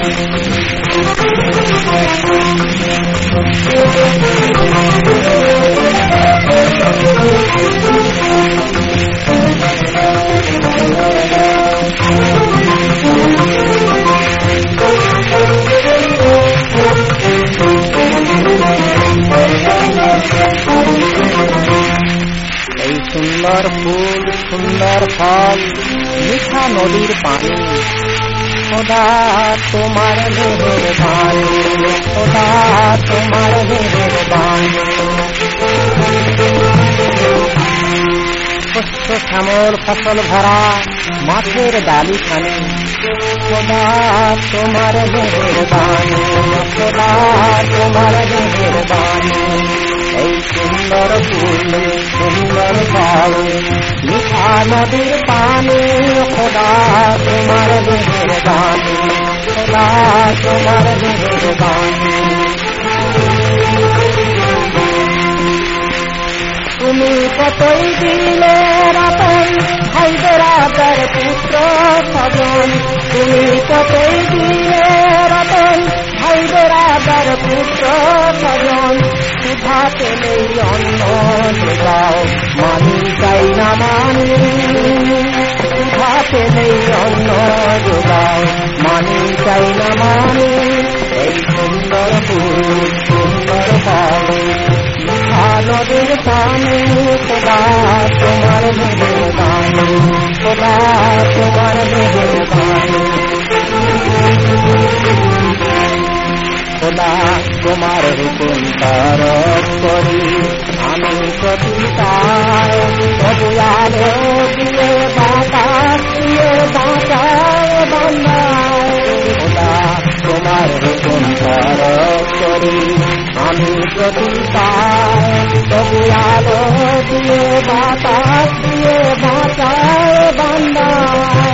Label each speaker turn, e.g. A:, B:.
A: সুন্দর ফুল সুন্দর ফল মিঠা নদীর পানি খোদা তোমার মেহেরবানি খোদা তোমার মেহেরবানি শস্য শ্যামল ফসল ভরা মাঠের ডালি খানি খোদা তোমার মেহেরবানি খোদা তোমার মেহেরবানি এই সুন্দর ফুল সুন্দর ফল মিঠা নদীর পানি খোদা তোমার মেহেরবানি খোদা তোমার মেহেরবানি তুমি কতই দিলে রতন হায়দরাবাদের পুত্র স্বজন তুমি কতই দিলে রতন হায়দরাবাদের পুত্র স্বজন সুধা পেলেই অন্ন যোগাও মানি চাই না মানি সুধা পেলেই অন্ন যোগাও মানি চাই না মানি এই সুন্দর ফুল সুন্দর ফল নদীর পানি খোদা তোমার মেহেরবানি খোদা তোমার মেহেরবানি খোদা তোমার হুকুম তারক করি আমি প্রতিতায় তবু আলো দিয়ে বাতাস দিয়ে বাঁচায় বান্দায় খোদা তোমার হুকুম তারক করি আমি প্রতিতায় তবু আলো দিয়ে বাতাস দিয়ে বাঁচায় বান্দায়